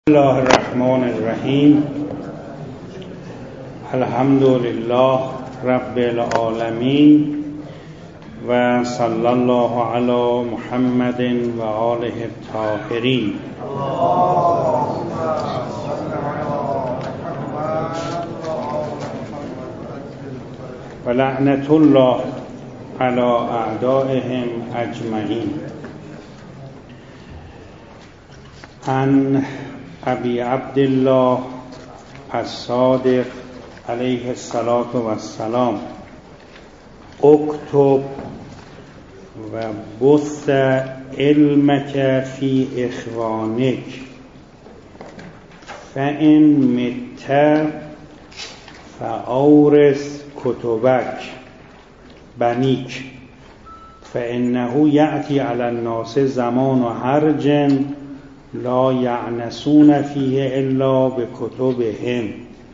الله الرحمن الرحیم. الحمد لله رب العالمین و صلی الله علی محمد و آله الطاهرین. و لعنت الله علی اعدائهم اجمعین. عن ابی عبدالله الصادق علیه الصلاة والسلام اکتب و بث علمک فی اخوانک فإن مت فاورث کتبک بنیک فإنه یأتی علی الناس زمان هرج لا یعنسون فیه الا بکتبهم.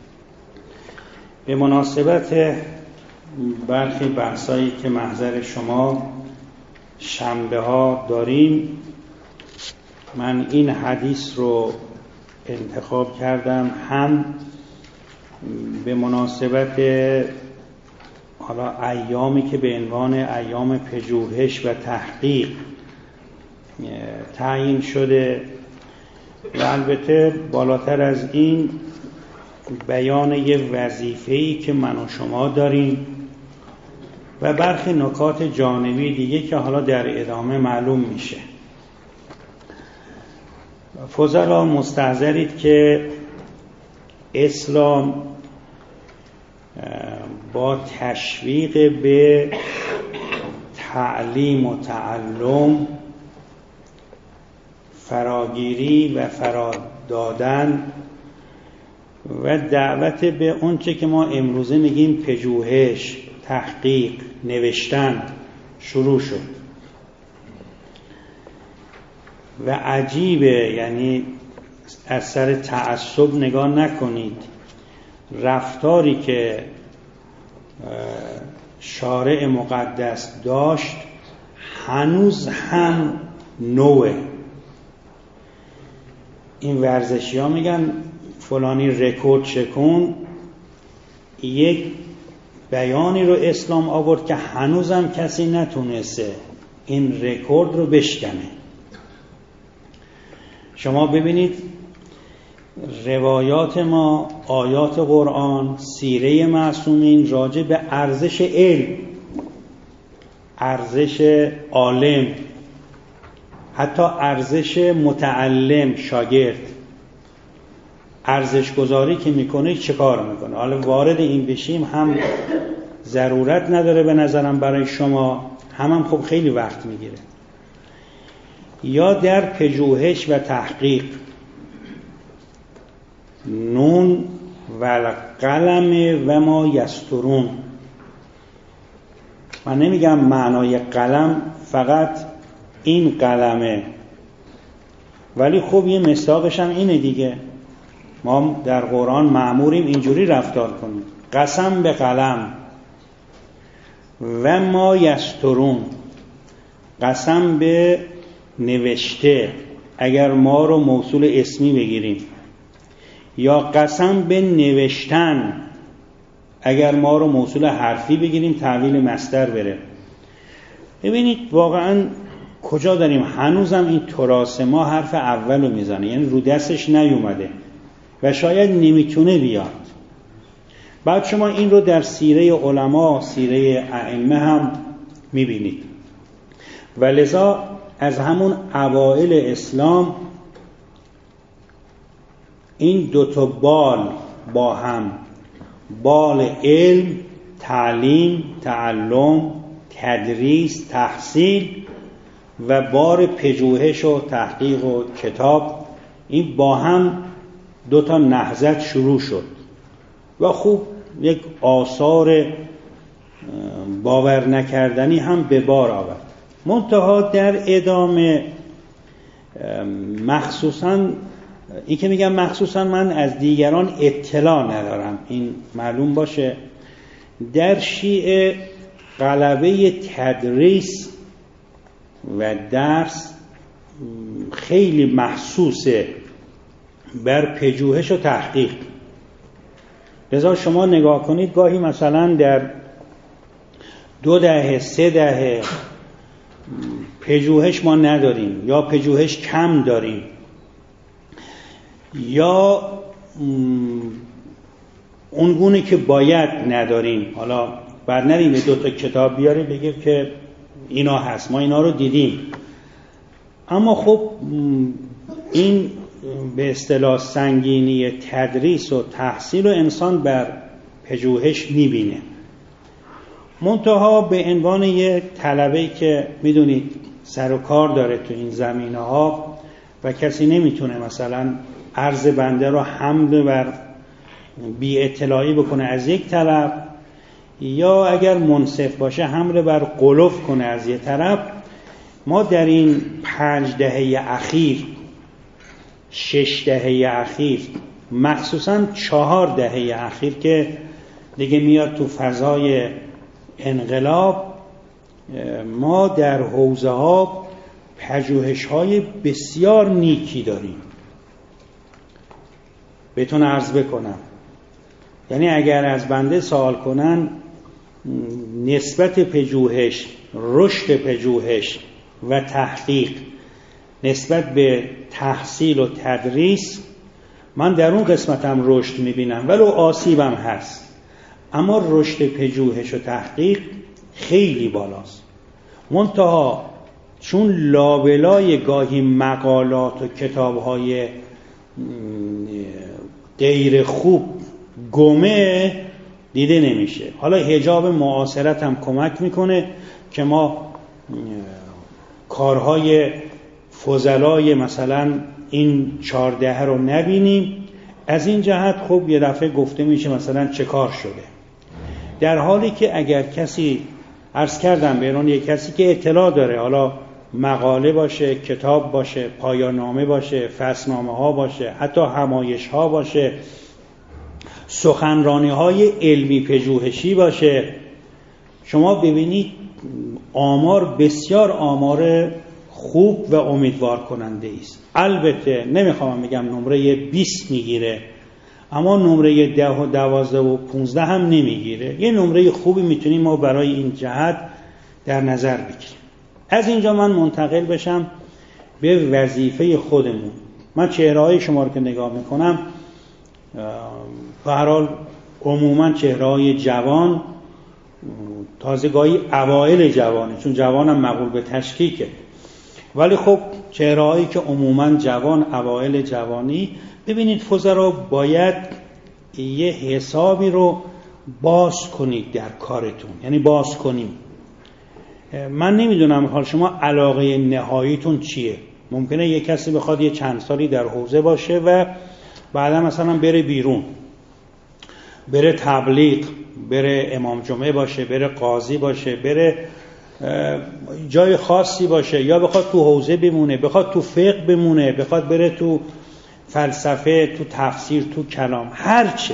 به مناسبت برخی بحثایی که محضر شما شنبه ها داریم، من این حدیث رو انتخاب کردم، هم به مناسبت حالا ایامی که به عنوان ایام پژوهش و تحقیق تعیین شده، و البته بالاتر از این بیان یه وظیفه‌ای که من و شما داریم و برخی نکات جانبی دیگه که حالا در ادامه معلوم میشه. فضلا مستحضرید که اسلام با تشویق به تعلیم و تعلم، فراگیری و فرادادن و دعوت به اونچه که ما امروزه میگیم پژوهش، تحقیق، نوشتن شروع شد. و عجیبه، یعنی از سر تعصب نگاه نکنید، رفتاری که شارع مقدس داشت هنوز هم نوه. این ورزشی ها میگن فلانی رکورد شکن، یک بیانی رو اسلام آورد که هنوزم کسی نتونسته این رکورد رو بشکنه. شما ببینید روایات ما، آیات قرآن، سیره معصومین راجع به ارزش علم، ارزش عالم، حتی ارزش متعلم، شاگرد، ارزش گذاری که میکنه چه کار میکنه. حالا وارد این بشیم هم ضرورت نداره به نظرم برای شما، هم خب خیلی وقت میگیره. یا در پژوهش و تحقیق، نون و القلم و ما یسطرون. من نمیگم معنای قلم فقط این قلمه، ولی خب یه مصداقش هم اینه دیگه. ما در قرآن مأموریم اینجوری رفتار کنیم: قسم به قلم و ما یسطرون، قسم به نوشته اگر ما رو موصول اسمی بگیریم، یا قسم به نوشتن اگر ما رو موصول حرفی بگیریم تحویل مصدر بره. ببینید واقعاً کجا داریم؟ هنوزم این تراث ما حرف اول رو میزنه، یعنی رو دستش نیومده و شاید نمیتونه بیاد. بعد شما این رو در سیره علما، سیره ائمه هم میبینید. و لذا از همون اوائل اسلام این دوتا بال با هم، بال علم، تعلیم، تعلم، تدریس، تحصیل، و بار پژوهش و تحقیق و کتاب، این با هم دوتا نهضت شروع شد و خوب یک آثار باور نکردنی هم به بار آورد. منتها در ادامه، مخصوصا این که میگم مخصوصا من از دیگران اطلاع ندارم، این معلوم باشه، در شیعه غلبه تدریس و درس خیلی محسوسه بر پژوهش و تحقیق. لذا شما نگاه کنید گاهی مثلا در 2 دهه 3 دهه پژوهش ما نداریم یا پژوهش کم داریم یا اونگونه که باید نداریم. حالا بعد نریم 2 تا کتاب بیاریم بگیم که اینا هست، ما اینا رو دیدیم. اما خب این به اصطلاح سنگینی تدریس و تحصیل و انسان بر پژوهش میبینه. منتها به عنوان یه طلبه‌ای که میدونید سر و کار داره تو این زمینه ها و کسی نمیتونه مثلا عرض بنده رو حمل بر بی اطلاعی بکنه از یک طرف، یا اگر منصف باشه حمل بر قلوف کنه از یک طرف. ما در این 5 دهه اخیر 6 دهه اخیر مخصوصا 4 دهه اخیر که دیگه میاد تو فضای انقلاب، ما در حوزه ها پژوهش های بسیار نیکی داریم. بهتون عرض بکنم، یعنی اگر از بنده سوال کنن نسبت پژوهش، رشد پژوهش و تحقیق نسبت به تحصیل و تدریس، من در اون قسمتم رشد میبینم ولو آسیبم هست، اما رشد پژوهش و تحقیق خیلی بالاست. منتها چون لابلای گاهی مقالات و کتاب‌های غیر خوب گمه دیده نمیشه. حالا حجاب معاصرت هم کمک میکنه که ما کارهای فضلای مثلا این 14 رو نبینیم. از این جهت خب یه دفعه گفته میشه مثلا چه کار شده، در حالی که اگر کسی، عرض کردم بیرون، یک کسی که اطلاع داره، حالا مقاله باشه، کتاب باشه، پایان‌نامه باشه، فصلنامه ها باشه، حتی همایش ها باشه، سخنرانی های علمی پژوهشی باشه، شما ببینید آمار بسیار آمار خوب و امیدوار کننده است. البته نمیخوام بگم نمره 20 میگیره، اما نمره 10 و 12 و 15 هم نمیگیره. یه نمره خوبی میتونیم ما برای این جهت در نظر بگیریم. از اینجا من منتقل بشم به وظیفه خودمون. من چهره‌های شما رو که نگاه میکنم، به هر حال عموما چهره‌های جوان، تازگاهی اوایل جوانه، چون جوانم مقبول به تشکیکه، ولی خب چهره‌هایی که عموما جوان، اوایل جوانی، ببینید فضلا باید یه حسابی رو باز کنید در کارتون، یعنی باز کنیم. من نمیدونم حال شما علاقه نهاییتون چیه. ممکنه یه کسی بخواد یه چند سالی در حوزه باشه و بعدا مثلا بره بیرون، بره تبلیغ، بره امام جمعه باشه، بره قاضی باشه، بره جای خاصی باشه، یا بخواد تو حوزه بمونه، بخواد تو فقه بمونه، بخواد بره تو فلسفه، تو تفسیر، تو کلام، هرچه.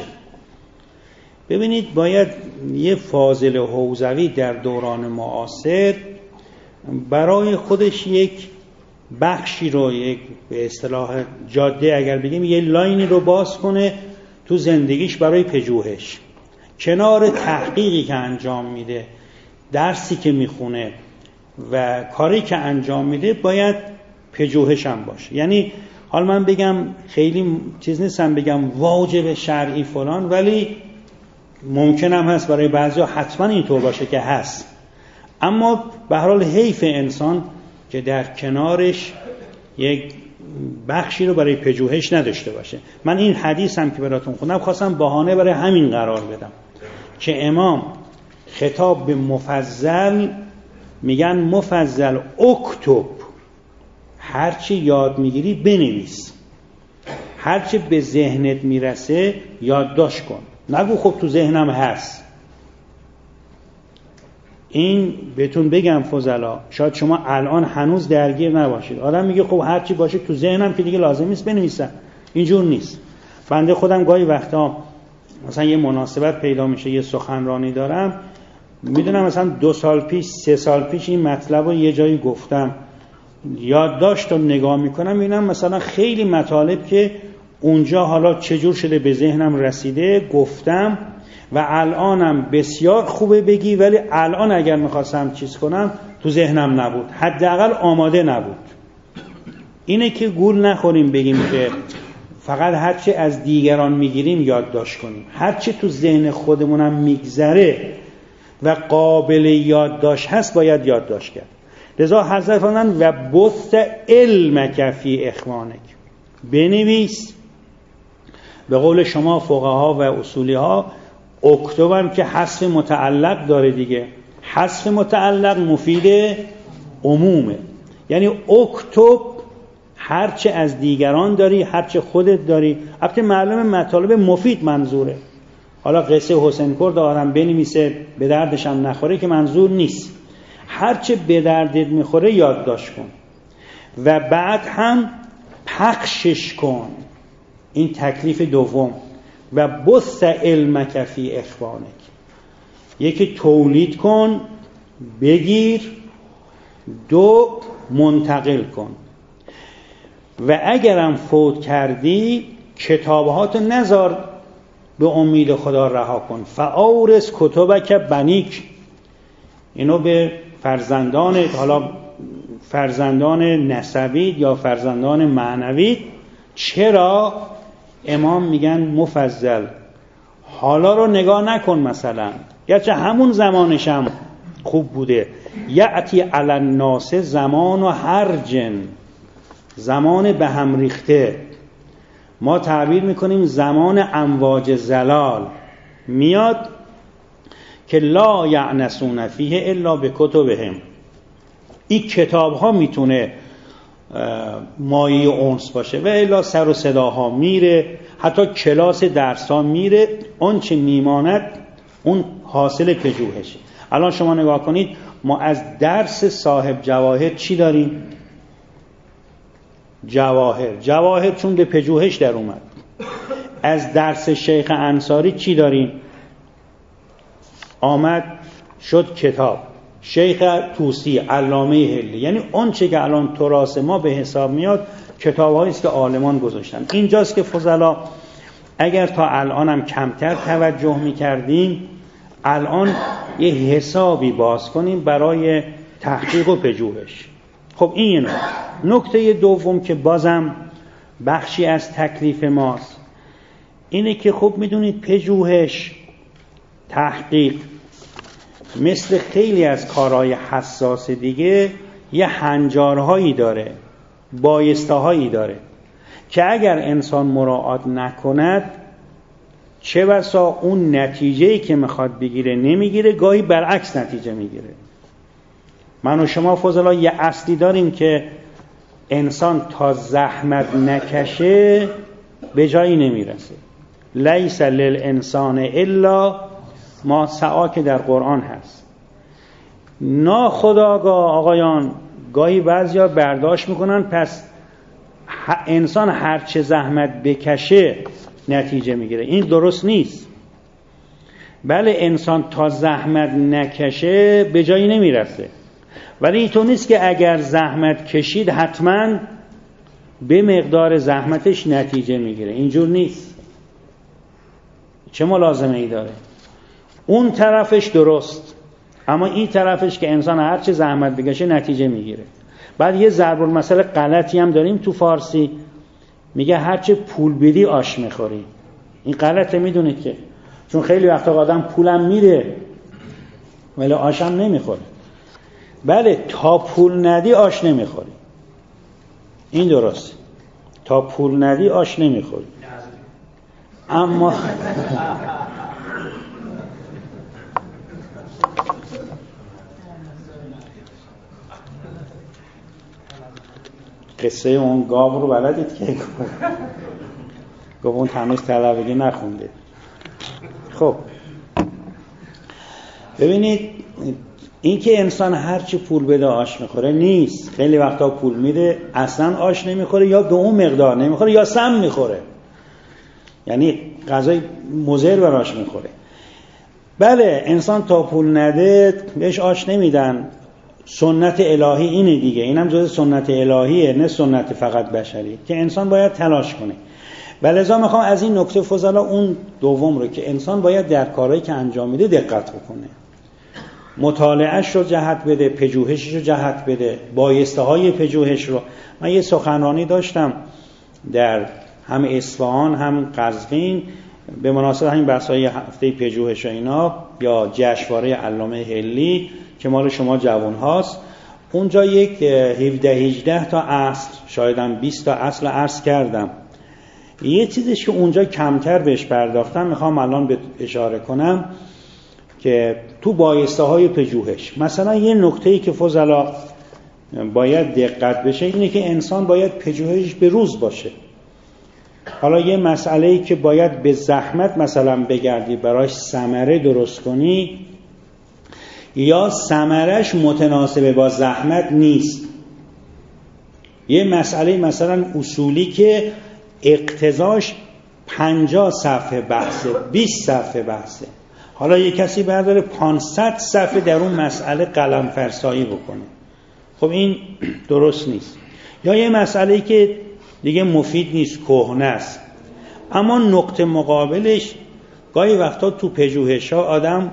ببینید باید یه فاضل حوزوی در دوران معاصر برای خودش یک بخشی رو، یک به اصطلاح جاده اگر بگیم یه لاینی رو باز کنه تو زندگیش برای پژوهش. کنار تحقیقی که انجام میده، درسی که میخونه و کاری که انجام میده، باید پژوهش هم باشه. یعنی حالا من بگم خیلی چیز نیستم بگم واجب شرعی فلان، ولی ممکن هم هست برای بعضیا حتما اینطور باشه که هست، اما به هر حال حیف انسان که در کنارش یک بخشی رو برای پژوهش نداشته باشه. من این حدیث هم که براتون خوندم خواستم بهانه برای همین قرار بدم که امام خطاب به مفضل میگن مفضل اکتب، هرچی یاد میگیری بنویس، هرچی به ذهنت میرسه یادداشت کن، نگو خب تو ذهنم هست. این بهتون بگم فضلا، شاید شما الان هنوز درگیر نباشید. آدم میگه خب هرچی باشه تو ذهنم که دیگه لازم نیست بنویسم. اینجور نیست. بنده خودم گاهی وقتا مثلا یه مناسبت پیدا میشه، یه سخنرانی دارم، میدونم مثلا 2 سال پیش 3 سال پیش این مطلب رو یه جایی گفتم، یادداشت رو نگاه میکنم میبینم مثلا خیلی مطالب که اونجا حالا چجور شده به ذهنم رسیده گفتم و الانم بسیار خوبه بگی، ولی الان اگر میخواستم چیز کنم تو ذهنم نبود، حداقل آماده نبود. اینه که گول نخوریم بگیم که فقط هرچی از دیگران میگیریم یادداشت کنیم، هرچی تو ذهن خودمونم میگذره و قابل یادداشت هست باید یادداشت کرد. لذا حضرت فرمودن و بث علمک فی اخوانک، بنویس. به قول شما فقها و اصولی ها اکتبم که حذف متعلق داره دیگه، حذف متعلق مفید عمومه، یعنی اکتب هرچه از دیگران داری، هرچه خودت داری. البته معلومه مطالب مفید منظوره. حالا قصه حسین کرد آدم بنویسه به دردش هم نخوره که منظور نیست، هرچه به دردت میخوره یادداشت کن و بعد هم پخشش کن. این تکلیف دوم. و بث علمک فی اخوانک، یکی تولید کن بگیر، دو منتقل کن. و اگرم فوت کردی کتابهاتو نذار به امید خدا رها کن. فاورث کتبک بنیک، اینو به فرزندان، حالا فرزندان نسبی یا فرزندان معنوی. چرا؟ امام میگن مفضل، حالا رو نگاه نکن، مثلا گرچه همون زمانش هم خوب بوده. یأتی علی الناس زمان و هرجن، زمان به هم ریخته، ما تعبیر میکنیم زمان امواج زلال میاد که لا یعنسون فیه الا بکتبهم. این کتاب ها میتونه مایه اونس باشه و الا سر و صداها میره، حتی کلاس درس ها میره، اون چه میماند اون حاصل پژوهشه. الان شما نگاه کنید ما از درس صاحب جواهر چی داریم؟ جواهر چون به پژوهش در اومد. از درس شیخ انصاری چی داریم؟ آمد شد کتاب. شیخ طوسی، علامه هلی، یعنی اون چه که الان تراث ما به حساب میاد کتاب‌هایی است که عالمان گذاشتن. اینجاست که فضلا اگر تا الان هم کمتر توجه می‌کردیم، الان یه حسابی باز کنیم برای تحقیق و پژوهش. خب این نکته دوم که بازم بخشی از تکلیف ماست اینه که خب میدونید پژوهش، تحقیق مثل خیلی از کارهای حساس دیگه یه هنجارهایی داره، بایسته‌هایی داره که اگر انسان مراعات نکند چه بسا اون نتیجه‌ای که میخواد بگیره نمیگیره، گاهی برعکس نتیجه میگیره. من و شما فضلا یه اصلی داریم که انسان تا زحمت نکشه به جایی نمیرسه. لیس للانسان الا ما سعی، که در قرآن هست. ناخودآگاه آقایان گاهی بعضیا برداشت میکنن پس انسان هرچه زحمت بکشه نتیجه میگیره. این درست نیست. بله انسان تا زحمت نکشه به جایی نمیرسه، ولی اینطور نیست که اگر زحمت کشید حتما به مقدار زحمتش نتیجه میگیره. اینجور نیست. چه ملازمه ای داره؟ اون طرفش درست، اما این طرفش که انسان هرچه زحمت بکشه نتیجه میگیره. بعد یه ضرب المثل غلطی هم داریم تو فارسی، میگه هرچه پول بدی آش میخوری. این غلطه، میدونید که، چون خیلی وقتا آدم پولم میده ولی آشم نمیخوره. بله تا پول ندی آش نمیخوری، این درست، تا پول ندی آش نمیخوری. اما قصه اون گاو رو بلدید که گفت اون هنوز طلبگی نخونده. خب ببینید این که انسان هرچی پول بده آش میخوره نیست. خیلی وقتا پول میده اصلا آش نمیخوره، یا به اون مقدار نمیخوره یا سم میخوره، یعنی غذای مضر براش میخوره. بله انسان تا پول نده بهش آش نمیدن. سنت الهی اینه دیگه، اینم جز سنت الهیه، نه سنت فقط بشری، که انسان باید تلاش کنه. ولذا میخوام از این نکته فضلا اون دوم رو که انسان باید در کارهایی که انجام میده دقت بکنه، مطالعهش رو جهت بده، پژوهشش رو جهت بده، بایسته های پژوهش رو. من یه سخنرانی داشتم در هم اصفهان هم قزوین به مناسبت همین بحث‌های هفته پژوهش و اینا یا جشنواره علامه حلی که مال شما جوان هاست. اونجا یک 17-18 تا اصل، شایدم 20 تا اصل عرض کردم. یه چیزش که اونجا کمتر بهش پرداختم میخوام الان به اشاره کنم که تو بایسته های پژوهش مثلا یه نکته‌ای که فضلا باید دقت بشه اینه که انسان باید پژوهش به روز باشه. حالا یه مسئله‌ای که باید به زحمت مثلا بگردی براش ثمره درست کنی یا ثمرش متناسب با زحمت نیست. یه مسئله مثلا اصولی که اقتضاش 50 صفحه بحثه، 20 صفحه بحثه، حالا یه کسی برداره 500 صفحه در اون مسئله قلم فرسایی بکنه، خب این درست نیست. یا یه مسئله‌ای که دیگه مفید نیست، کهنه است، اما نقطه مقابلش گاهی وقتا تو پژوهش‌ها آدم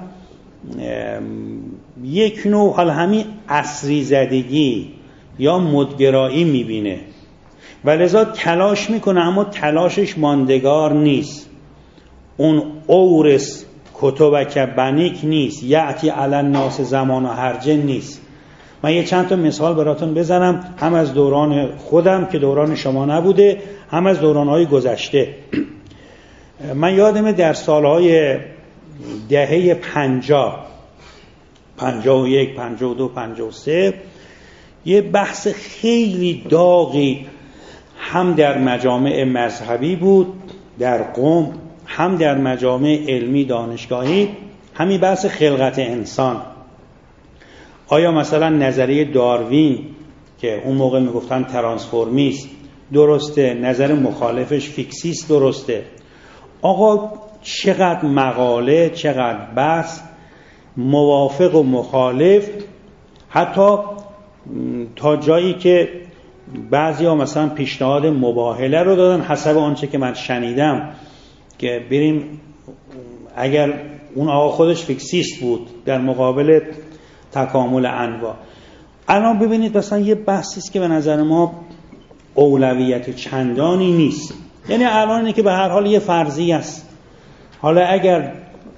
یک نوع حال همین عصری زدگی یا مدگرایی میبینه و لذا تلاش میکنه اما تلاشش ماندگار نیست. اون اورس کتبک بنیک نیست، یعتی علی الناس زمان و هرجه نیست. من یه چند تا مثال براتون بزنم، هم از دوران خودم که دوران شما نبوده، هم از دورانهای گذشته. من یادمه در سالهای دهه 50 51 52 53 یه بحث خیلی داغی هم در مجامع مذهبی بود در قم، هم در مجامع علمی دانشگاهی، همین بحث خلقت انسان. آیا مثلا نظریه داروین که اون موقع میگفتن ترانسفورمیست درسته، نظر مخالفش فیکسیست درسته؟ آقا چقدر مقاله، چقدر بحث، موافق و مخالف، حتی تا جایی که بعضیا مثلا پیشنهاد مباهله رو دادن حسب آنچه که من شنیدم که بریم، اگر اون آقا خودش فیکسیست بود در مقابل تکامل انواع. الان ببینید مثلا یه بحثی است که به نظر ما اولویت چندانی نیست، یعنی الان اینه که به هر حال یه فرضی است. حالا اگر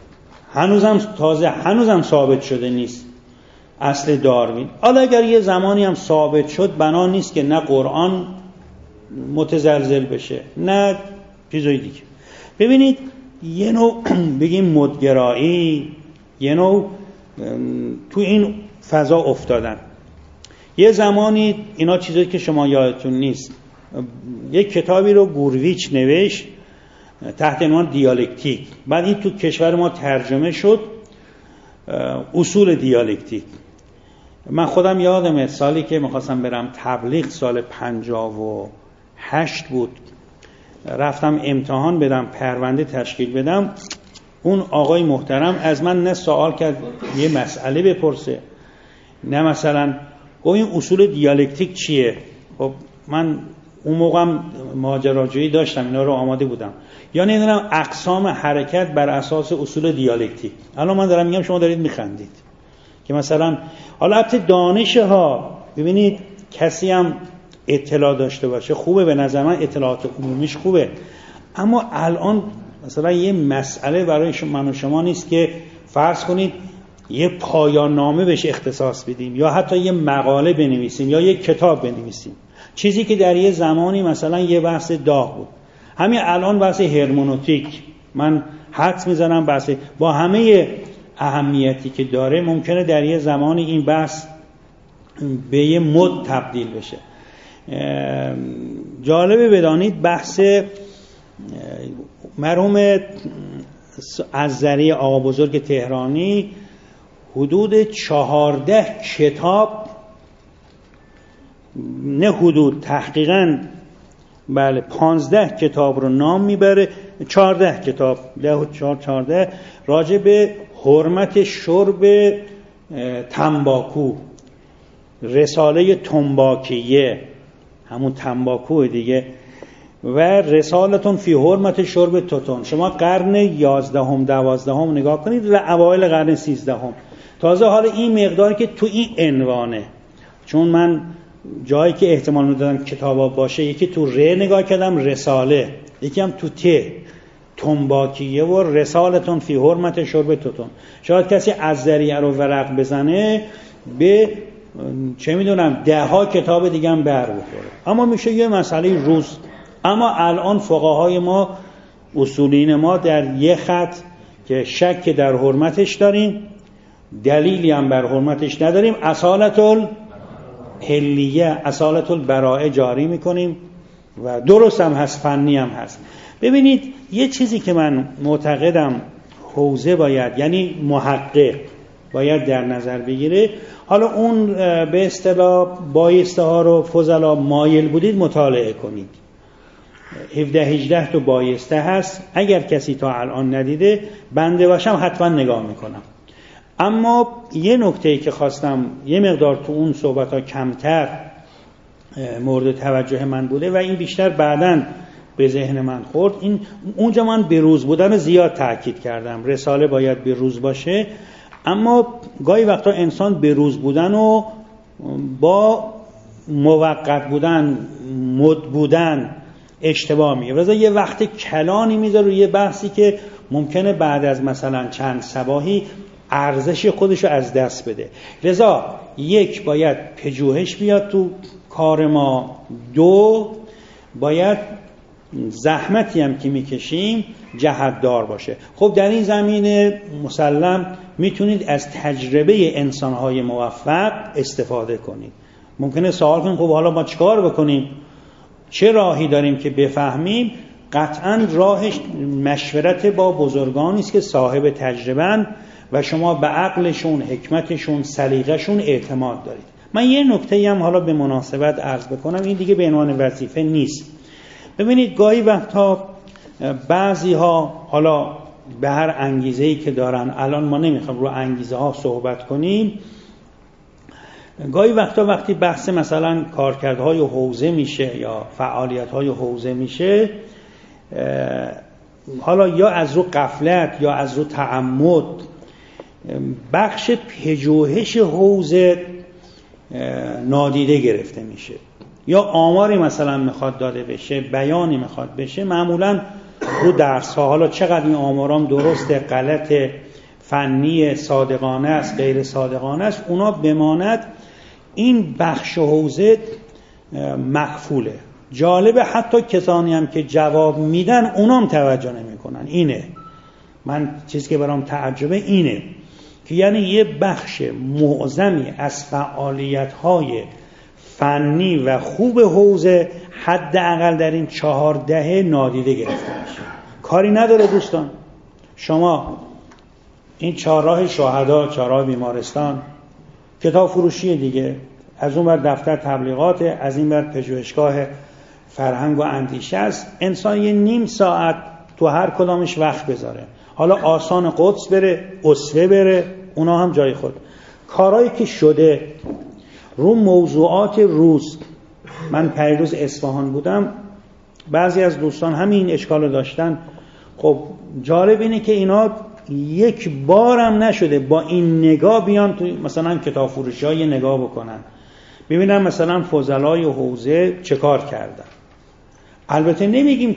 هنوزم ثابت شده نیست اصل داروین، حالا اگر یه زمانی هم ثابت شد، بنا نیست که نه قرآن متزلزل بشه نه چیزای دیگه. ببینید یه نوع بگیم مدگرایی، یه نوع تو این فضا افتادن. یه زمانی اینا چیزایی که شما یادتون نیست، یک کتابی رو گورویچ نوشت تحت عنوان دیالکتیک، بعد این تو کشور ما ترجمه شد اصول دیالکتیک. من خودم یادمه سالی که میخواستم برم تبلیغ، سال 58 بود، رفتم امتحان بدم، پرونده تشکیل بدم. اون آقای محترم از من نه سوال کرد یه مسئله بپرسه، نه مثلا گفت این اصول دیالکتیک چیه. خب من اون موقع ماجراجویی داشتم، اینا رو آماده بودم، یا نمیدونم اقسام حرکت بر اساس اصول دیالکتیک. الان من دارم میگم شما دارید میخندید که مثلا حالا البته دانش ها، ببینید کسی هم اطلاع داشته باشه خوبه، به نظر من اطلاعات عمومیش خوبه، اما الان مثلا یه مسئله برای من و شما نیست که فرض کنید یه پایان نامه بهش اختصاص بدیم یا حتی یه مقاله بنویسیم یا یه کتاب بنویسیم، چیزی که در یه زمانی مثلا یه بحث داغ بود. همین الان بحث هرمنوتیک من حدس میزنم بحث با همه اهمیتی که داره ممکنه در یه زمانی این بحث به یه مد تبدیل بشه. جالبه بدانید بحث مرحوم الزری آقا بزرگ تهرانی حدود 14 کتاب، نه حدود، تحقیقاً بله 15 کتاب رو نام میبره، 14 کتاب 14 راجع به حرمت شرب تنباکو، رساله تنباکیه، همون تنباکو دیگه، و رسالتون فی حرمت شرب توتون. شما قرن 11 12 نگاه کنید و اوایل قرن 13. تازه حالا این مقداری که تو این عنوانه، چون من جایی که احتمال میدادم کتابا باشه، یکی تو ر نگاه کردم رساله، یکی هم تو ت تنباکیه و رسالتون فی حرمت شرب توتون. شاید کسی از ذریعه رو ورق بزنه به چه میدونم 10 کتاب دیگه هم بر بخوره، اما میشه یه مسئله روز. اما الان فقهای ما، اصولین ما در یه خط که شک در حرمتش داریم، دلیلی هم بر حرمتش نداریم، اصالت الحلیه، اصالت البراءه جاری میکنیم و درست هم هست، فنی هم هست. ببینید یه چیزی که من معتقدم حوزه باید، یعنی محقق باید در نظر بگیره، حالا اون به اصطلاح بایسته ها رو فضلا مایل بودید مطالعه کنید، 17-18 تو بایسته هست، اگر کسی تا الان ندیده بنده باشم حتما نگاه میکنم. اما یه نکته‌ای که خواستم یه مقدار تو اون صحبت‌ها کمتر مورد توجه من بوده و این بیشتر بعداً به ذهن من خورد، این اونجا من به روز بودن زیاد تاکید کردم، رساله باید به روز باشه، اما گاهی وقتا انسان به روز بودن و با موقت بودن، مد بودن اشتباه میگه. واسه یه وقت کلانی میذاره روی یه بحثی که ممکنه بعد از مثلا چند صباحی ارزش خودشو از دست بده. لذا یک، باید پژوهش بیاد تو کار ما، دو، باید زحمتی هم که میکشیم جهت‌دار باشه. خب در این زمینه مسلم میتونید از تجربه انسان‌های موفق استفاده کنید. ممکنه سوال کنید خب حالا ما چیکار بکنیم؟ چه راهی داریم که بفهمیم؟ قطعاً راهش مشورت با بزرگانی است که صاحب تجربه‌اند و شما به عقلشون، حکمتشون، سلیقه‌شون اعتماد دارید. من یه نکته‌ای هم حالا به مناسبت عرض بکنم، این دیگه به عنوان وظیفه نیست. ببینید گاهی وقتا بعضی ها، حالا به هر انگیزه‌ای که دارن، الان ما نمیخوام رو انگیزه ها صحبت کنیم، گاهی وقتا وقتی بحث مثلا کارکردهای حوزه میشه یا فعالیت‌های حوزه میشه، حالا یا از رو غفلت یا از رو تعمد بخش پژوهش حوزه نادیده گرفته میشه، یا آماری مثلا میخواد داده بشه، بیانی میخواد بشه، معمولا رو درس ها، حالا چقدر این آمارام درسته، غلط، فنی، صادقانه است، غیر صادقانه است، اونا بماند این بخش حوزه مخفوله. جالبه حتی کسانی هم که جواب میدن اونام توجه نمی کنن. اینه من چیزی که برام تعجبه اینه که یعنی یه بخش معظمی از فعالیت‌های فنی و خوب حوزه حداقل در این 4 دهه نادیده گرفته میشه. کاری نداره دوستان، شما این چهارراه شهدا، چهارراه بیمارستان، کتاب فروشی دیگه، از اون بر دفتر تبلیغات، از این بر پژوهشگاه فرهنگ و اندیشه است، انسان یه نیم ساعت تو هر کدامش وقت بذاره، حالا آسان قدس بره، اسوه بره، اونا هم جای خود. کارهایی که شده رو موضوعات روز، من پریروز اصفهان بودم، بعضی از دوستان همین اشکالو داشتن. خب جالب اینه که اینا یک بارم نشده با این نگاه بیان تو مثلا کتاب فروشی‌های نگاه بکنن، ببینن مثلا فضلای حوزه چه کار کردن. البته نمیگیم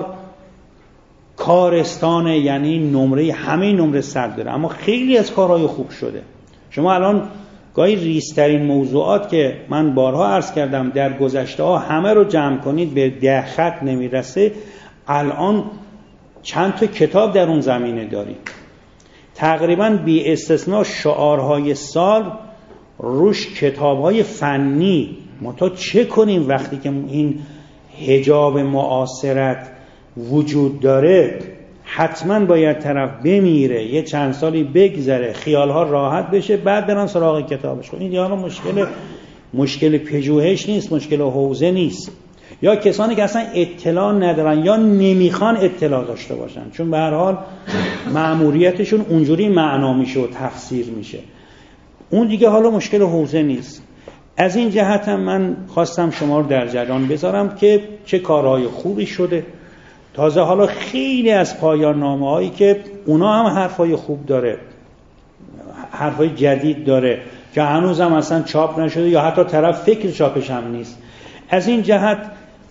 کارستانه، یعنی نمره، همه نمره 100 داره، اما خیلی از کارهای خوب شده. شما الان گاهی ریزترین موضوعات که من بارها عرض کردم در گذشته ها همه رو جمع کنید به 10 خط نمیرسه. الان چند تا کتاب در اون زمینه داریم، تقریبا بی استثناء شعارهای سال روش کتابهای فنی. ما تا چه کنیم وقتی که این حجاب معاصرت وجود داره؟ حتما باید طرف بمیره، یه چند سالی بگذره، خیالها راحت بشه، بعد برن سراغ کتابش. این دیگه مشکل پژوهش نیست، مشکل حوزه نیست، یا کسانی که اصلا اطلاع ندارن یا نمیخوان اطلاع داشته باشن، چون به هر حال مأموریتشون اونجوری معنا میشه و تفسیر میشه. اون دیگه حالا مشکل حوزه نیست. از این جهت هم من خواستم شما رو در جریان بذارم که چه کارهای خوبی شده. تازه حالا خیلی از پایان نامه هایی که اونا هم حرفای خوب داره، حرفای جدید داره که هنوز هم اصلا چاپ نشده یا حتی طرف فکر چاپش هم نیست. از این جهت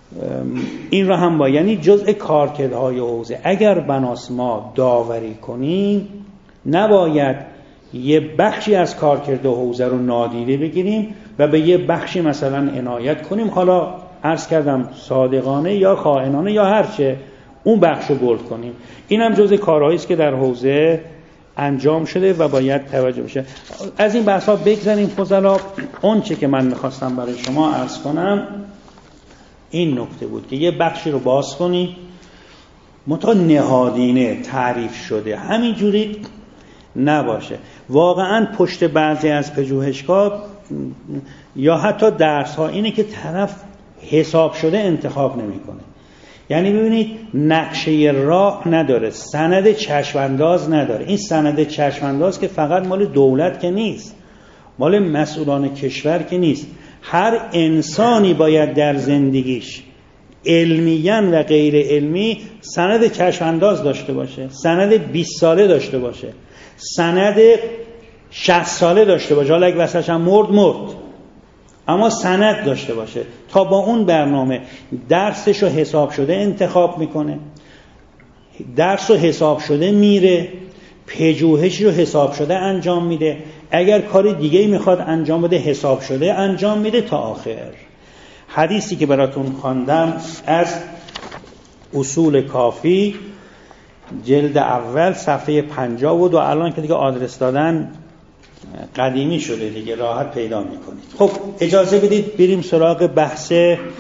این را هم یعنی جزء کارکردهای حوزه اگر بناس ما داوری کنیم نباید یه بخشی از کارکرد حوزه رو نادیده بگیریم و به یه بخشی مثلا عنایت کنیم، حالا عرض کردم صادقانه یا خائنانه یا هرچه، اون بخش رو بولد کنیم. این هم جزء کارهایی است که در حوزه انجام شده و باید توجه بشه. از این بحث ها بگذاریم فضلا. اون چه که من میخواستم برای شما عرض کنم این نکته بود که یه بخشی رو باز کنی منتها نهادینه تعریف شده همینجوری نباشه. واقعا پشت بعضی از پژوهشگاه یا حتی درس ها اینه که طرف حساب شده انتخاب نمیکنه. یعنی ببینید نقشه راه نداره، سند چشمانداز نداره. این سند چشمانداز که فقط مال دولت که نیست، مال مسئولان کشور که نیست. هر انسانی باید در زندگیش علمیاً و غیر علمی سند چشمانداز داشته باشه، سند 20 ساله داشته باشه، سند 60 ساله داشته باشه، حالا اگه واسش هم مرد اما سند داشته باشه تا با اون برنامه درسش رو حساب شده انتخاب میکنه، درس رو حساب شده میره، پژوهش رو حساب شده انجام میده، اگر کار دیگه میخواد انجام بده حساب شده انجام میده تا آخر. حدیثی که براتون خواندم از اصول کافی جلد اول صفحه 50 بود و الان که دیگه آدرس دادن قدیمی شده دیگه راحت پیدا میکنید. خب اجازه بدید بریم سراغ بحث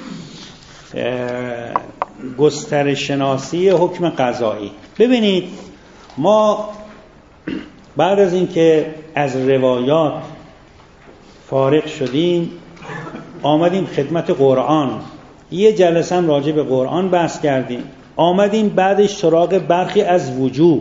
گسترش شناسی حکم قضایی. ببینید ما بعد از اینکه از روایات فارغ شدیم آمدیم خدمت قرآن، یه جلسه هم راجع به قرآن بحث کردیم، آمدیم بعدش سراغ برخی از وجوه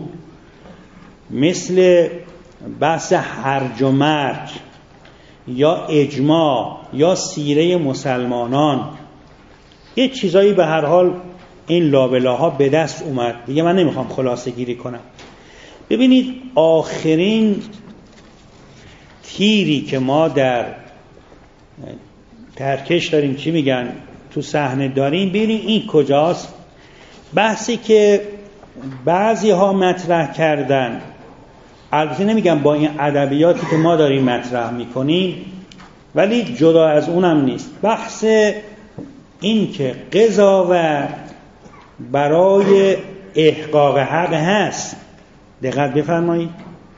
مثل بحث هرج و مرج یا اجماع یا سیره مسلمانان، یه چیزایی به هر حال این لابلاها به دست اومد دیگه. من نمیخوام خلاصه گیری کنم. ببینید آخرین تیری که ما در ترکش داریم، چی میگن تو صحنه داریم، ببینید این کجاست. بحثی که بعضی ها مطرح کردن، البته نمیگم با این ادبیاتی که ما داریم مطرح میکنیم، ولی جدا از اونم نیست. بحث این که قضاوت برای احقاق حق هست، دقت بفرمایید،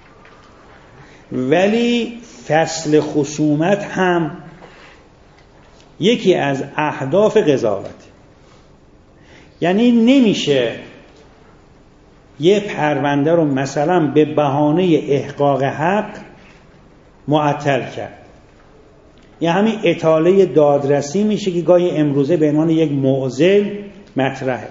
ولی فصل خصومت هم یکی از اهداف قضاوت. یعنی نمیشه یه پرونده رو مثلا به بهانه احقاق حق معطل کرد. یه همین اطاله دادرسی میشه که گاهی امروزه به عنوان یک معضل مطرحه.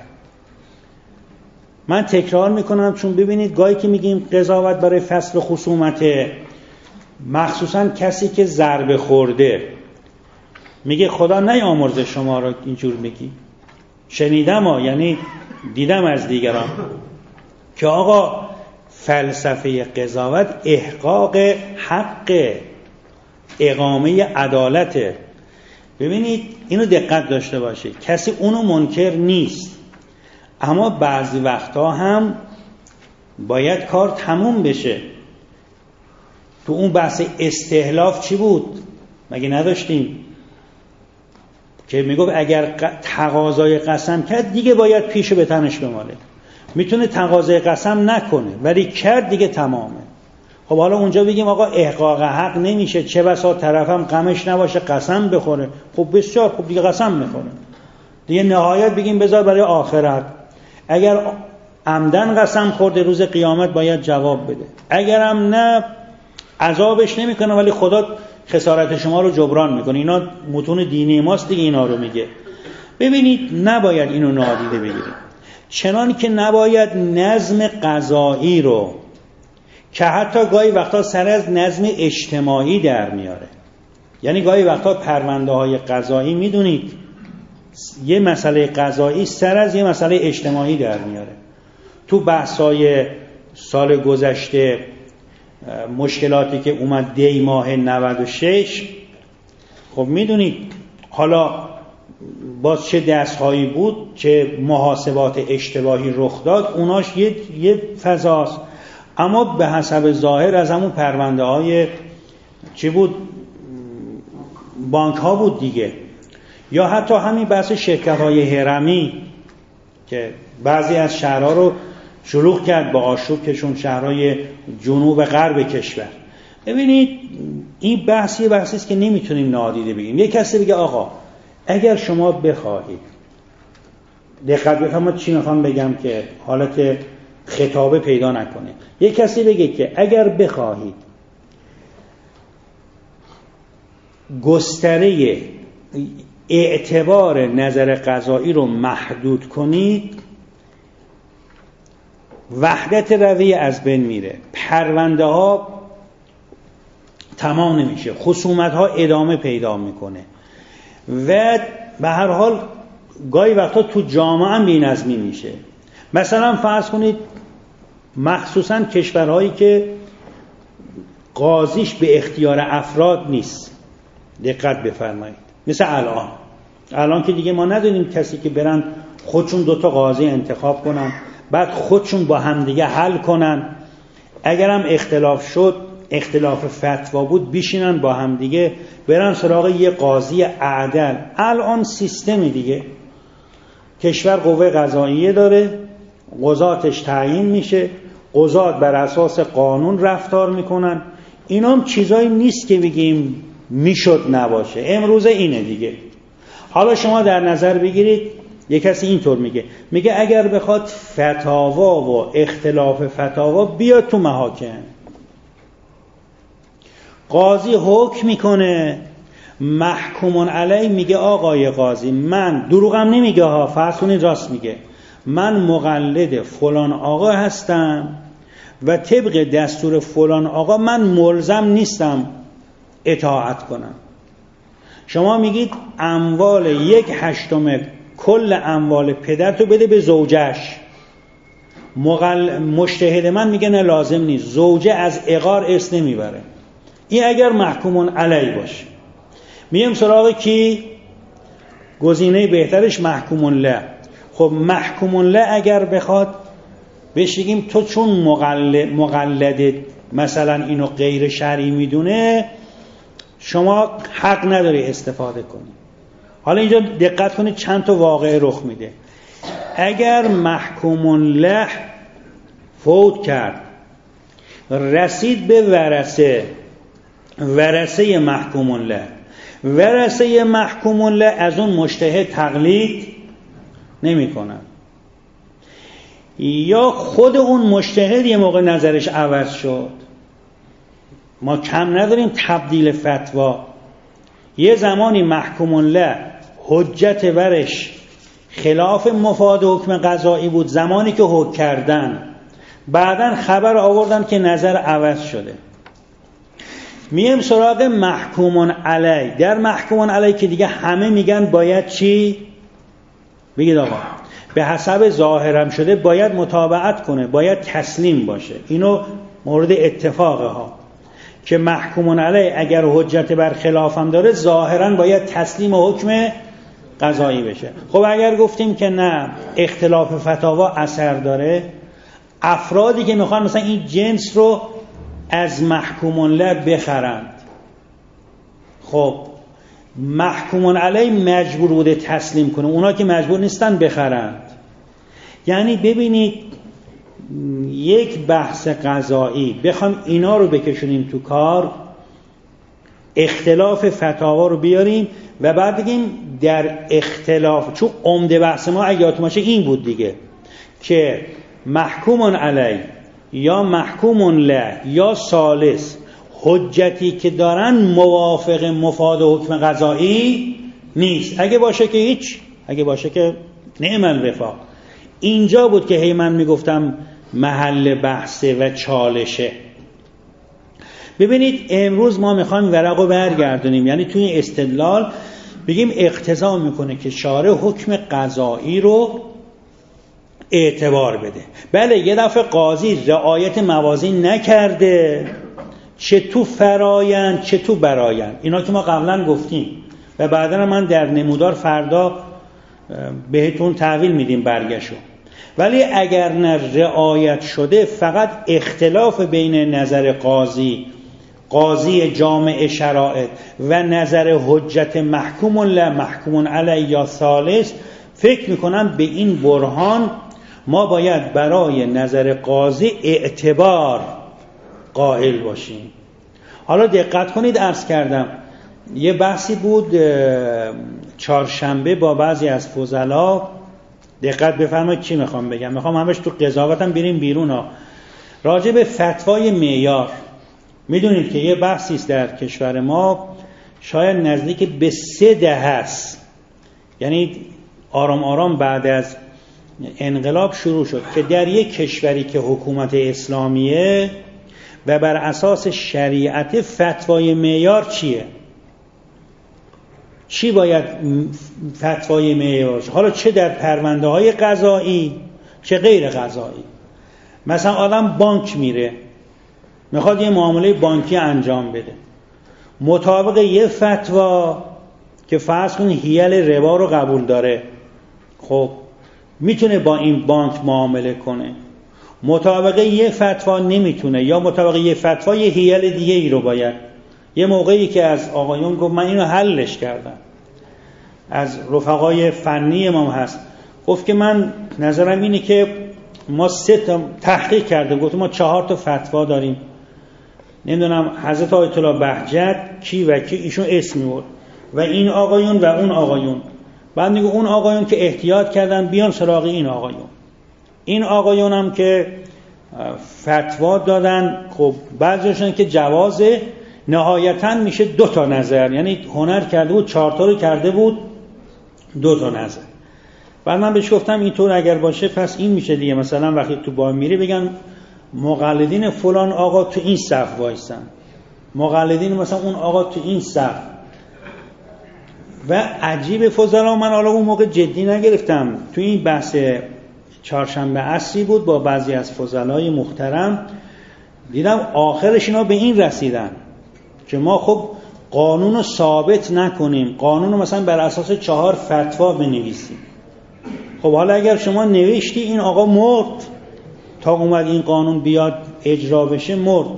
من تکرار میکنم چون ببینید گاهی که میگیم قضاوت برای فصل خصومت، مخصوصا کسی که ضربه خورده میگه خدا نیامرزه شما رو اینجور میگی. شنیدم یعنی دیدم از دیگران که آقا فلسفه قضاوت احقاق حق، اقامه عدالته. ببینید اینو دقت داشته باشید، کسی اونو منکر نیست، اما بعضی وقتا هم باید کار تموم بشه. تو اون بحث استهلاف چی بود؟ مگه نداشتیم که میگفت اگر تقاضای قسم کرد دیگه باید پیشو به تنش بماله. میتونه تقاضای قسم نکنه ولی کرد دیگه تمامه. خب حالا اونجا بگیم آقا احقاق حق نمیشه، چه بسا طرفم غمش نباشه قسم بخوره. خب بسیار خب دیگه قسم میخوره دیگه، نهایت بگیم بذار برای آخرت. اگر عمدن قسم خورده روز قیامت باید جواب بده، اگرم نه عذابش نمیکنه ولی خدا خسارت شما رو جبران میکنه. اینا متون دینی ماست دیگه، اینا رو میگه. ببینید نباید اینو نادیده بگیریم، چنان که نباید نظم قضایی رو که حتی گاهی وقتا سر از نظم اجتماعی در میاره. یعنی گاهی وقتا پرونده های قضایی میدونید یه مسئله قضایی سر از یه مسئله اجتماعی در میاره. تو بحث‌های سال گذشته مشکلاتی که اومد دی ماه 96، خب میدونید حالا باز چه دست‌هایی بود، چه محاسبات اشتباهی رخ داد، اوناش یه فضاست. اما به حسب ظاهر از همون پرونده های چی بود، بانک ها بود دیگه، یا حتی همین بحث شرکت های هرمی که بعضی از شهرها رو شلوغ کرد با آشوب کشون، شهرهای جنوب غرب کشور. ببینید این بحثی است که نمیتونیم نادیده بگیریم. یک کسی بگه آقا اگر شما بخواهید، دقت بفرمایید چی میخوام بگم که حالت خطابه پیدا نکنه. یک کسی بگه که اگر بخواهید گستره اعتبار نظر قضایی رو محدود کنید، وحدت رویه از بین میره، پرونده ها تمام نمیشه، خصومت ها ادامه پیدا میکنه و به هر حال گاهی وقتا تو جامعه هم بی‌نظمی میشه. مثلا فرض کنید مخصوصا کشورهایی که قاضیش به اختیار افراد نیست، دقت بفرمایید، مثل الان که دیگه ما ندونیم کسی که برن خودشون دوتا قاضی انتخاب کنن بعد خودشون با همدیگه حل کنن، اگر هم اختلاف شد، اختلاف فتوا بود، بیشینن با همدیگه برن سراغ یه قاضی عدل. الان سیستمی دیگه، کشور قوه قضاییه داره، قضاتش تعیین میشه، قضات بر اساس قانون رفتار میکنن. اینا هم چیزایی نیست که بگیم میشد نباشه، امروز اینه دیگه. حالا شما در نظر بگیرید یک کسی اینطور میگه اگر بخواد فتاوا و اختلاف فتاوا بیاد تو محاکم، قاضی حکم میکنه، محکومون علی میگه آقای قاضی من، دروغم نمیگه ها، فرض کنید راست میگه، من مقلد فلان آقا هستم و طبق دستور فلان آقا من ملزم نیستم اطاعت کنم. شما میگید اموال 1/8 کل اموال پدرتو بده به زوجش، مجتهد من میگه نه لازم نیست، زوجه از عقار ارث نمیبره. این اگر محکومون علی باشه. میم سراغ کی؟ گزینه بهترش محکومون له. خب محکومون له اگر بخواد بهش بگیم تو چون مقلد مثلا اینو غیر شرعی میدونه، شما حق نداری استفاده کنی. حالا اینجا دقت کنید چند تا واقعه رخ میده. اگر محکومون له فوت کرد، رسید به ورثه محکومون له، ورثه محکومون له از اون مجتهد تقلید نمی کنن، یا خود اون مجتهد یه موقع نظرش عوض شد، ما کم نداریم تبدیل فتوا، یه زمانی محکومون له حجت ورش خلاف مفاد حکم قضایی بود زمانی که حکم کردن، بعدن خبر آوردن که نظر عوض شده. میم سراغ محکومون علی. در محکومون علی که دیگه همه میگن باید چی؟ بگید آقا به حسب ظاهرم شده باید متابعت کنه، باید تسلیم باشه. اینو مورد اتفاقه ها که محکومون علی اگر حجت بر خلافم داره ظاهرا باید تسلیم حکم قضایی بشه. خب اگر گفتیم که نه، اختلاف فتاوا اثر داره، افرادی که میخوان مثلا این جنس رو از محکومون له بخرند، خب محکومون علی مجبور بوده تسلیم کنه، اونا که مجبور نیستن بخرند. یعنی ببینید یک بحث قضایی بخوام اینا رو بکشونیم تو کار، اختلاف فتاوا رو بیاریم و بعد بگیم در اختلاف، چون عمده بحث ما اگه یادتون باشه این بود دیگه که محکومون علی یا محکومون له یا ثالث حجتی که دارن موافق مفاد حکم قضایی نیست. اگه باشه که هیچ، اگه باشه که نعم الوفاق. اینجا بود که هی من میگفتم محل بحثه و چالشه. ببینید امروز ما میخوایم ورقو برگردونیم، یعنی توی استدلال بگیم اقتضا میکنه که شارع حکم قضایی رو اعتبار بده. بله یه دفعه قاضی رعایت موازین نکرده، چه تو فرایند چه تو برایند، اینا که ما قبلا گفتیم و بعدا من در نمودار فردا بهتون تحویل میدیم برگشو. ولی اگر نه رعایت شده، فقط اختلاف بین نظر قاضی جامع شرائط و نظر حجت محکوم له محکوم علیه یا ثالث، فکر میکنم به این برهان ما باید برای نظر قاضی اعتبار قائل باشیم. حالا دقت کنید، عرض کردم یه بحثی بود چهارشنبه با بعضی از فضلا، دقت بفرمایید چی میخوام بگم، میخوام همش تو قضاوتم بریم بیرون ها. راجع به فتوای معیار، میدونید که یه بحثی است در کشور ما شاید نزدیک به 3 دهه است، یعنی آرام آرام بعد از انقلاب شروع شد که در یک کشوری که حکومت اسلامیه و بر اساس شریعت فتوای معیار چیه؟ چی باید فتوای معیار؟ حالا چه در پرونده های قضایی چه غیر قضایی. مثلا آدم بانک میره میخواد یه معامله بانکی انجام بده، مطابق یه فتوا که فرض کنید حیل ربا رو قبول داره، خب میتونه با این بانک معامله کنه. مطابق یه فتوا نمیتونه، یا مطابق یه فتوا یه حیل دیگه ای رو باید. یه موقعی که از آقایون گفت من اینو حلش کردم، از رفقای فنی ما هست، گفت که من نظرم اینه که ما 3 تا تحقیق کرده، گفت ما 4 تا فتوا داریم، نمیدونم حضرت آیت الله بهجت کی و کی، ایشون اسمی بود و این آقایون و اون آقایون. بعد میگه اون آقایون که احتیاط کردن بیان سراغ این آقایون. این آقایون هم که فتوا دادن، خب بعضیشون که جوازه، نهایتاً میشه 2 تا نظر، یعنی هنر کرده بود 4 تا رو کرده بود 2 تا نظر. بعد من بهش گفتم اینطور اگر باشه پس این میشه دیگه، مثلا وقتی تو با میری بگن مقلدین فلان آقا تو این صف وایسن، مقلدین مثلا اون آقا تو این صف. و عجیب فضلا، من حالا اون موقع جدی نگرفتم، تو این بحث چهارشنبه عصری بود با بعضی از فضلای محترم، دیدم آخرش اینا به این رسیدن که ما خب قانون رو ثابت نکنیم، قانون رو مثلا بر اساس 4 فتوا بنویسیم. خب حالا اگر شما نوشتی این آقا مرد، تا اومد این قانون بیاد اجرا بشه مرد،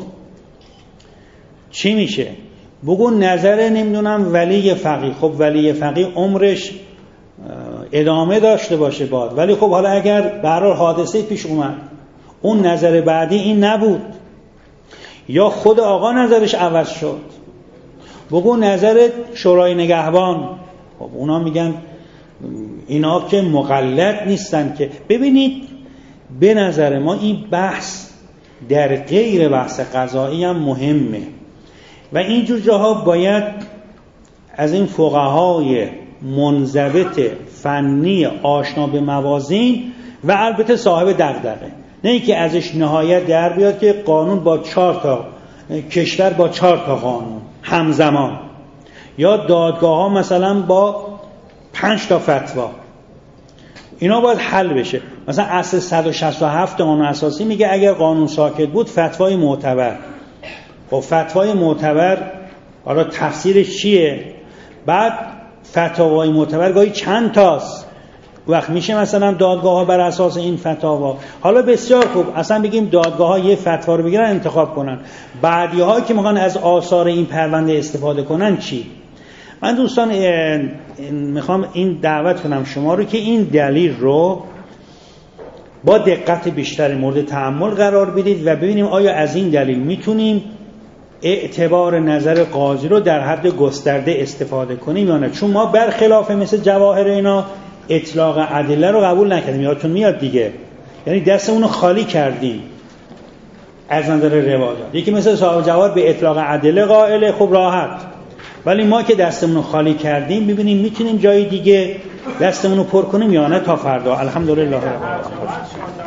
چی میشه؟ بگو نظر نمیدونم ولی فقیه. خب ولی فقیه عمرش ادامه داشته باشه باد، ولی خب حالا اگر برای حادثه پیش اومد اون نظر بعدی این نبود، یا خود آقا نظرش عوض شد، بگو نظر شورای نگهبان. خب اونا میگن اینا که مقلد نیستن که. ببینید به نظر ما این بحث در غیر بحث قضایی هم مهمه و اینجور جاها باید از این فقهای منضبط فنی آشنا به موازین و البته صاحب دغدغه، نه اینکه ازش نهایت در بیاد که قانون با 4 تا کشور با 4 تا قانون همزمان، یا دادگاه ها مثلا با 5 تا فتوا. اینا باید حل بشه. مثلا اصل 167 قانون اساسی میگه اگر قانون ساکت بود فتوای معتبر. خب فتوای معتبر حالا تفسیرش چیه؟ بعد فتاوای معتبر گاهی چند تاست، وقت میشه مثلا دادگاه ها بر اساس این فتاوا. حالا بسیار خوب، اصلا بگیم دادگاه ها یه فتوا رو بگیرن انتخاب کنن، بعدی ها که میخوان از آثار این پرونده استفاده کنن چی؟ من دوستان میخوام این دعوت کنم شما رو که این دلیل رو با دقت بیشتر مورد تأمل قرار بدید و ببینیم آیا از این دلیل میتونیم اعتبار نظر قاضی رو در حد گسترده استفاده کنیم یا نه. چون ما برخلاف مثل جواهر اینا اطلاق ادله رو قبول نکردیم، یادتون میاد دیگه، یعنی دستمون رو خالی کردیم از نظر روایات. یکی مثل صاحب جواهر به اطلاق ادله قائله، خب راحت، ولی ما که دستمون رو خالی کردیم ببینیم میتونیم جای دیگه دستمون رو پر کنیم یا نه تا فردا. الحمدلله رب العالمین.